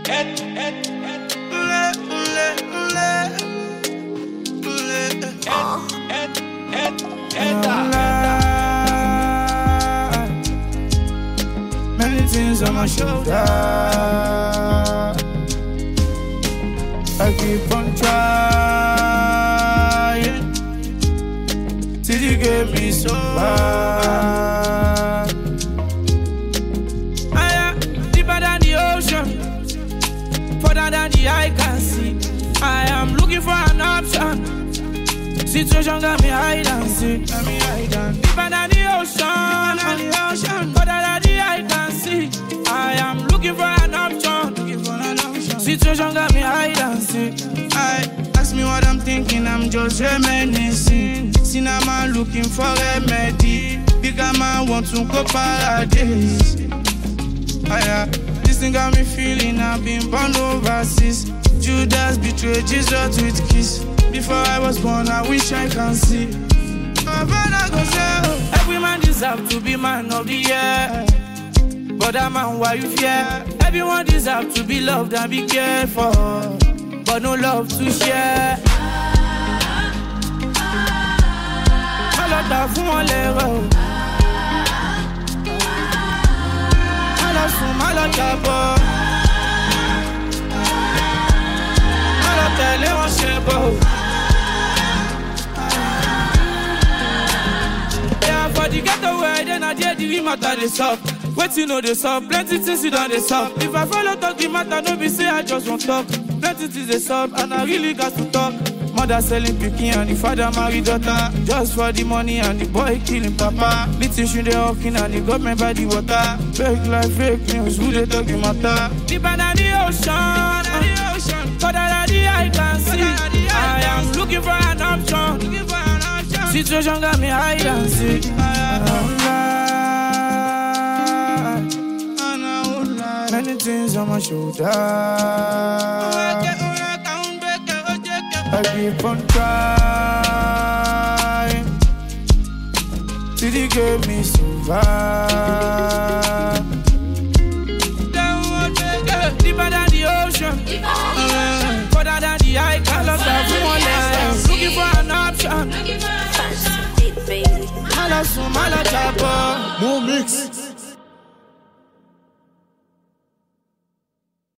Many things on my shoulder. I keep on trying till you get me so bad. I am deeper than the ocean, further than the eye can see. I am looking for an option. Situation got me hide and seek. Deeper than the ocean, further than the eye can see. I am looking for an option. Situation got me hide and seek. Ask me what I'm thinking, I'm just reminiscing. Cinema looking for a remedy. Bigger man want to go paradise. This thing got me feeling I've been born overseas. Judas betrayed Jesus with kiss. Before I was born, I wish I can see. Every man deserves to be man of the year. But that man, why you fear? Everyone deserves to be loved and be cared for. But no love to share. Malota fún wọn lẹ́rọ̀. Malọ̀sùn malọ̀jà bọ̀. Malọ̀tẹ̀lé wọn ṣe bọ̀. Yeah, for the getaway, then I dare the matter they suck. Wait you know they suck, plenty things you done they suck. If I follow talk the matter, no be say I just won't talk. Plenty things they suck, and I really got to talk. Mother selling picking and the father married daughter. Just for the money and the boy killing papa. Little shoe they hawking and the government by the water. Fake life, fake news, who they talking matter? Deeper than the ocean, further than the eye can see. I am looking for an option. Situation got me hide and seek. Many things on my shoulder. I keep on trying till you get me so far. Deeper than the ocean, further than the eye can look at one less. Looking for an option. More mix.